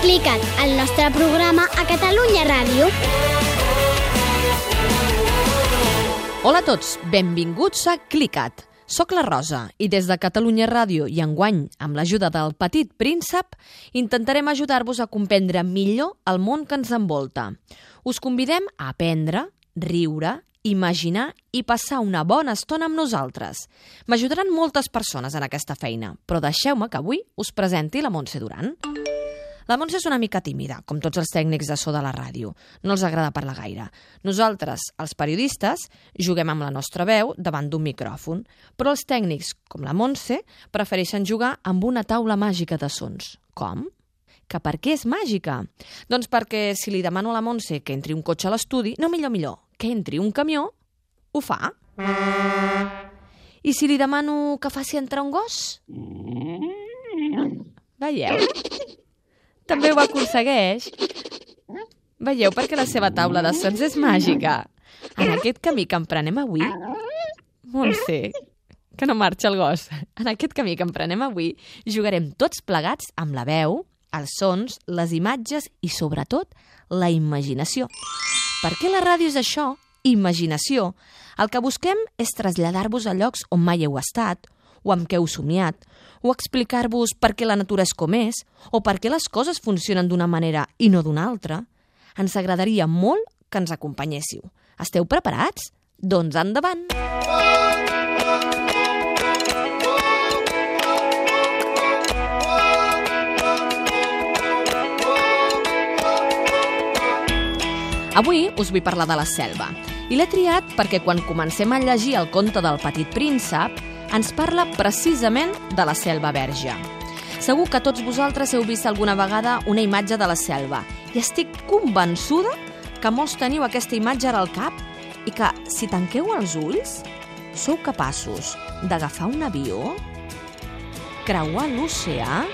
Clicat, el nostre programa a Catalunya Ràdio. Hola a tots, benvinguts a Clicat. Soc la Rosa i des de Catalunya Ràdio i enguany, amb l'ajuda del Petit Príncep, intentarem ajudar-vos a comprendre millor el món que ens envolta. Us convidem a aprendre, riure, imaginar i passar una bona estona amb nosaltres. M'ajudaran moltes persones en aquesta feina, però deixeu-me que avui us presenti la Montse Duran. La Montse és una mica tímida, com tots els tècnics de so de la ràdio. No els agrada parlar gaire. Nosaltres, els periodistes, juguem amb la nostra veu davant d'un micròfon, però els tècnics, com la Montse, prefereixen jugar amb una taula màgica de sons. Com? Que per què és màgica? Doncs perquè si li demano a la Montse que entri un cotxe a l'estudi, no, millor, que entri un camió, ho fa. I si li demano que faci entrar un gos? Veieu? També ho aconsegueix. Veieu perquè la seva taula de sons és màgica. En aquest camí que emprenem avui... Montse, que no marxa el gos. En aquest camí que emprenem avui jugarem tots plegats amb la veu, els sons, les imatges i, sobretot, la imaginació. Perquè la ràdio és això, imaginació. El que busquem és traslladar-vos a llocs on mai heu estat, o amb què heu somiat, o explicar-vos per què la natura és com és, o per què les coses funcionen d'una manera i no d'una altra. Ens agradaria molt que ens acompanyéssiu. Esteu preparats? Doncs endavant! Avui us vull parlar de la selva. I l'he triat perquè quan comencem a llegir el conte del Petit Príncep ens parla precisament de la selva verge. Segur que tots vosaltres heu vist alguna vegada una imatge de la selva i estic convençuda que molts teniu aquesta imatge ara al cap i que, si tanqueu els ulls, sou capaços d'agafar un avió, creuar l'oceà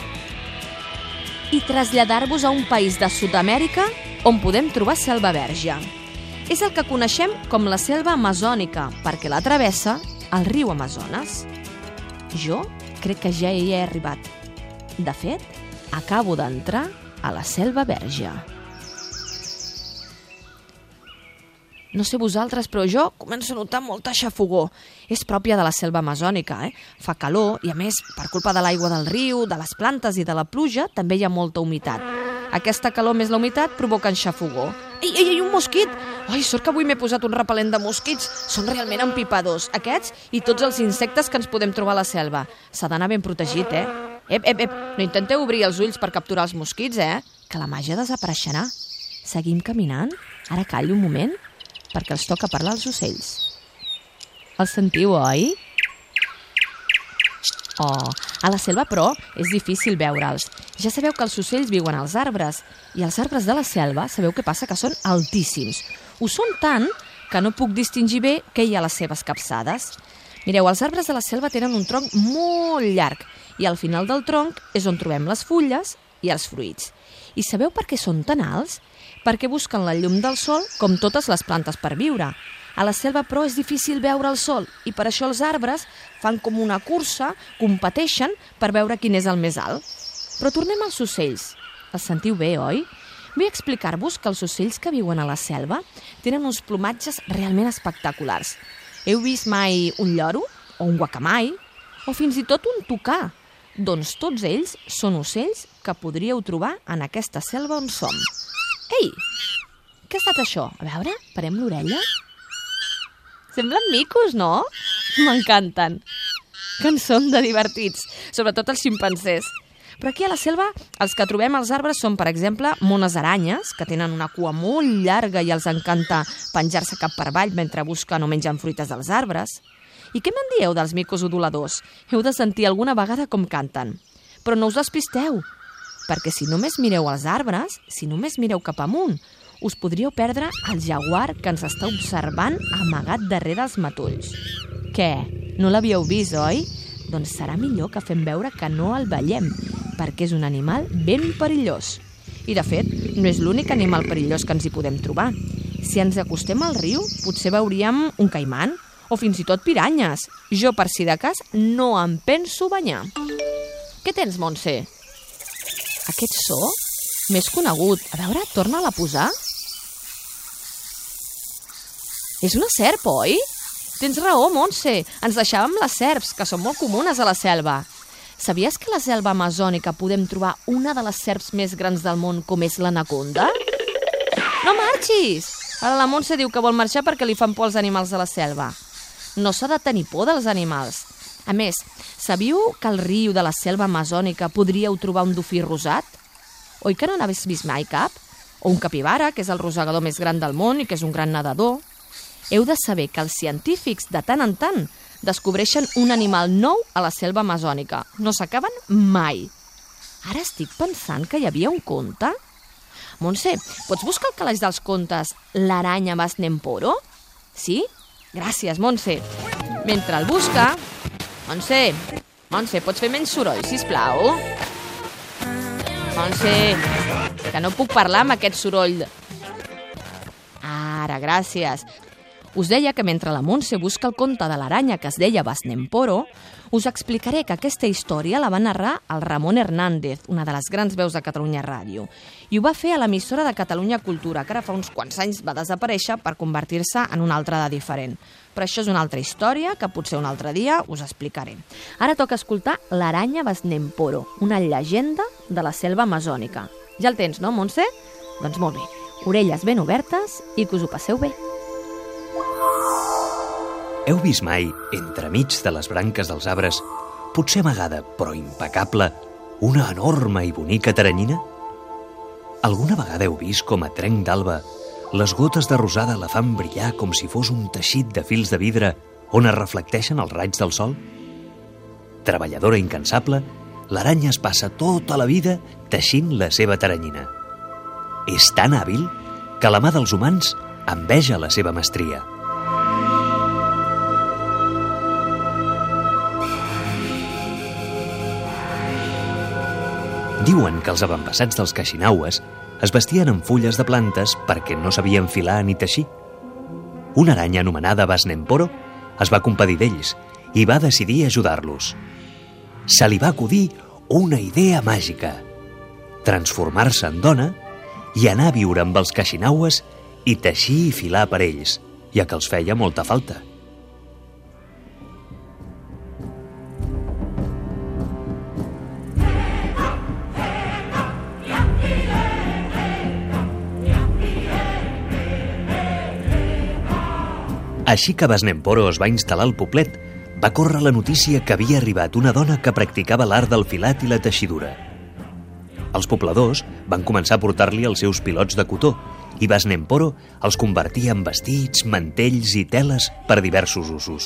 i traslladar-vos a un país de Sud-amèrica on podem trobar selva verge. És el que coneixem com la selva amazònica, perquè la travessa el riu Amazones. Jo crec que ja hi he arribat. De fet, acabo d'entrar a la selva verge. No sé vosaltres, però jo començo a notar molta xafogor. És pròpia de la selva amazònica, Fa calor i, a més, per culpa de l'aigua del riu, de les plantes i de la pluja, també hi ha molta humitat. Aquesta calor més la humitat provoquen xafogor. Ei, un mosquit! Ai, sort que avui m'he posat un repel·lent de mosquits. Són realment empipadors, aquests i tots els insectes que ens podem trobar a la selva. S'ha d'anar ben protegit, Ep, no intenteu obrir els ulls per capturar els mosquits, que la màgia desapareixerà. Seguim caminant? Ara callo un moment, perquè els toca parlar als ocells. Els sentiu, oi? Oh, a la selva, però, és difícil veure'ls. Ja sabeu que els ocells viuen als arbres, i els arbres de la selva, sabeu què passa? Que són altíssims. Ho són tant que no puc distingir bé què hi ha a les seves capçades. Mireu, els arbres de la selva tenen un tronc molt llarg, i al final del tronc és on trobem les fulles i els fruits. I sabeu per què són tan alts? Perquè busquen la llum del sol com totes les plantes per viure. A la selva, però, és difícil veure el sol i per això els arbres fan com una cursa, competeixen per veure quin és el més alt. Però tornem als ocells. Els sentiu bé, oi? Vull explicar-vos que els ocells que viuen a la selva tenen uns plomatges realment espectaculars. Heu vist mai un lloro o un guacamai o fins i tot un tucà? Doncs tots ells són ocells que podríeu trobar en aquesta selva on som. Ei, què ha estat això? A veure, parem l'orella. Semblen micos, no? M'encanten. Que en són de divertits, sobretot els ximpancers. Però aquí a la selva els que trobem als arbres són, per exemple, mones aranyes, que tenen una cua molt llarga i els encanta penjar-se cap per avall mentre busquen o mengen fruites dels arbres. I què me'n dieu dels micos udoladors? Heu de sentir alguna vegada com canten. Però no us despisteu, perquè si només mireu els arbres, si només mireu cap amunt, us podríeu perdre el jaguar que ens està observant amagat darrere els matolls. Què? No l'havíeu vist, oi? Doncs serà millor que fem veure que no el veiem, perquè és un animal ben perillós. I, de fet, no és l'únic animal perillós que ens hi podem trobar. Si ens acostem al riu, potser veuríem un caiman o fins i tot piranyes. Jo, per si de cas, no em penso banyar. Què tens, Montse? Aquest so més conegut. A veure, torna-la a posar. És una serp, oi? Tens raó, Montse. Ens deixàvem les serps, que són molt comunes a la selva. Sabies que a la selva amazònica podem trobar una de les serps més grans del món, com és l'anaconda? No marxis! Ara la Montse diu que vol marxar perquè li fan por els animals de la selva. No s'ha de tenir por dels animals. A més, sabíeu que al riu de la selva amazònica podríeu trobar un dofí rosat? Oi que no n'havies vist mai cap? O un capibara, que és el rosegador més gran del món i que és un gran nedador. Heu de saber que els científics, de tant en tant, descobreixen un animal nou a la selva amazònica. No s'acaben mai. Ara estic pensant que hi havia un conte. Montse, pots buscar al calaix dels contes l'aranya Basnemporo? Sí? Gràcies, Montse. Mentre el busca... Montse, pots fer menys soroll, sisplau? Montse, que no puc parlar amb aquest soroll. Ara, gràcies. Us deia que mentre la Montse busca el conte de l'aranya que es deia Basnemporo, us explicaré que aquesta història la va narrar el Ramon Hernández, una de les grans veus de Catalunya Ràdio, i ho va fer a l'emissora de Catalunya Cultura, que ara fa uns quants anys va desaparèixer per convertir-se en una altra de diferent. Però això és una altra història que potser un altre dia us explicaré. Ara toca escoltar l'aranya Basnemporo, una llegenda de la selva amazònica. Ja el tens, no, Montse? Doncs molt bé. Orelles ben obertes i que us ho passeu bé. Heu vist mai, entremig de les branques dels arbres, potser amagada, però impecable, una enorme i bonica teranyina? Alguna vegada heu vist com a trenc d'alba les gotes de rosada la fan brillar com si fos un teixit de fils de vidre on es reflecteixen els raigs del sol? Treballadora incansable, l'aranya es passa tota la vida teixint la seva teranyina. És tan hàbil que la mà dels humans enveja la seva mestria. Diuen que els avantpassats dels Kaxinaues es vestien amb fulles de plantes perquè no sabien filar ni teixir. Una aranya anomenada Basnemporo es va compadir d'ells i va decidir ajudar-los. Se li va acudir una idea màgica: transformar-se en dona i anar a viure amb els Kaxinaues i teixir i filar per ells, ja que els feia molta falta. Així que Basnemporo es va instal·lar al poblet, va córrer la notícia que havia arribat una dona que practicava l'art del filat i la teixidura. Els pobladors van començar a portar-li els seus pilots de cotó i Basnemporo els convertia en vestits, mantells i teles per diversos usos.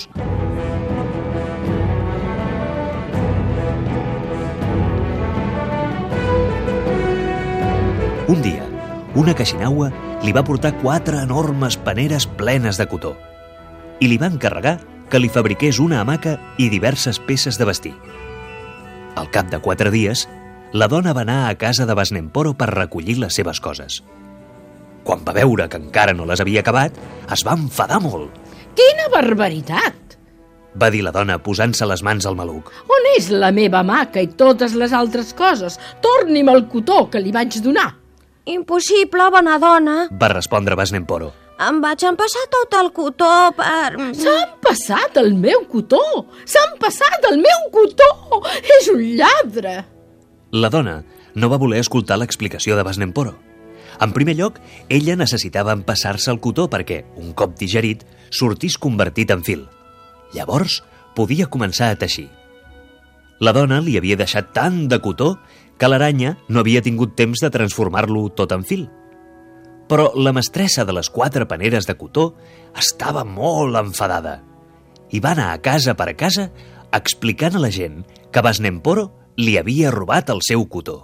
Un dia, una Kaxinaua li va portar 4 enormes paneres plenes de cotó i li va encarregar que li fabriqués una hamaca i diverses peces de vestir. Al cap de 4 dies, la dona va anar a casa de Basnemporo per recollir les seves coses. Quan va veure que encara no les havia acabat, es va enfadar molt. Quina barbaritat! Va dir la dona posant-se les mans al maluc. On és la meva hamaca i totes les altres coses? Torni'm el cotó que li vaig donar. Impossible, bona dona. Va respondre Basnemporo. Em vaig empassar tot el cotó per... S'han passat el meu cotó! S'han passat el meu cotó! És un lladre! La dona no va voler escoltar l'explicació de Basnemporo. En primer lloc, ella necessitava empassar-se el cotó perquè, un cop digerit, sortís convertit en fil. Llavors, podia començar a teixir. La dona li havia deixat tant de cotó que l'aranya no havia tingut temps de transformar-lo tot en fil. Però la mestressa de les 4 paneres de cotó estava molt enfadada i va anar a casa per casa explicant a la gent que Basnemporo li havia robat el seu cotó.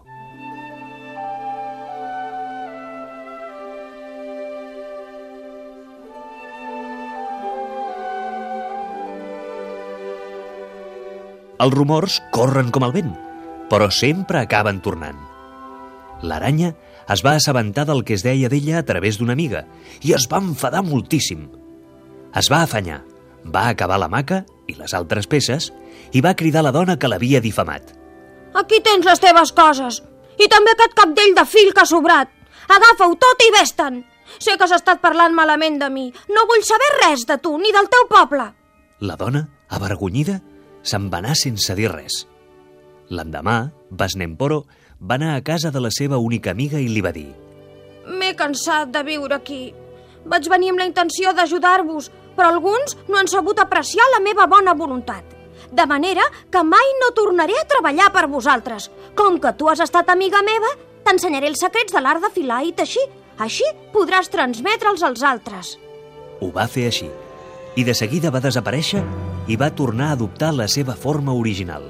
Els rumors corren com el vent, però sempre acaben tornant. L'aranya es va assabentar del que es deia d'ella a través d'una amiga i es va enfadar moltíssim. Es va afanyar, va acabar l'hamaca i les altres peces i va cridar a la dona que l'havia difamat. Aquí tens les teves coses. I també aquest capdell de fil que ha sobrat. Agafa-ho tot i vés-te'n. Sé que has estat parlant malament de mi. No vull saber res de tu, ni del teu poble. La dona, avergonyida, se'n va anar sense dir res. L'endemà, Basnemporo va anar a casa de la seva única amiga i li va dir: M'he cansat de viure aquí. Vaig venir amb la intenció d'ajudar-vos, però alguns no han sabut apreciar la meva bona voluntat. De manera que mai no tornaré a treballar per vosaltres. Com que tu has estat amiga meva, t'ensenyaré els secrets de l'art de filar i teixir. Així podràs transmetre'ls als altres. Ho va fer així, i de seguida va desaparèixer i va tornar a adoptar la seva forma original.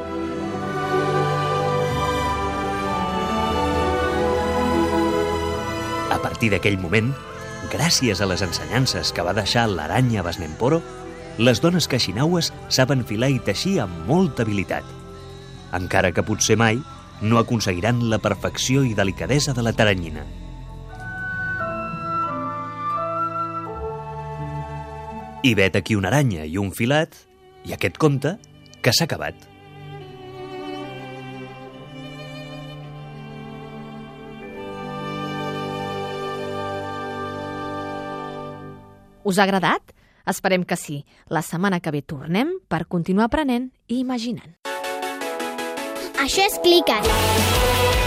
A partir d'aquell moment, gràcies a les ensenyances que va deixar l'aranya Basnemporo, les dones caixinaues saben filar i teixir amb molta habilitat. Encara que potser mai no aconseguiran la perfecció i delicadesa de la taranyina. I vet aquí una aranya i un filat, i aquest conte que s'ha acabat. Us ha agradat? Esperem que sí. La setmana que ve tornem per continuar aprenent i imaginant. Això és Clica't.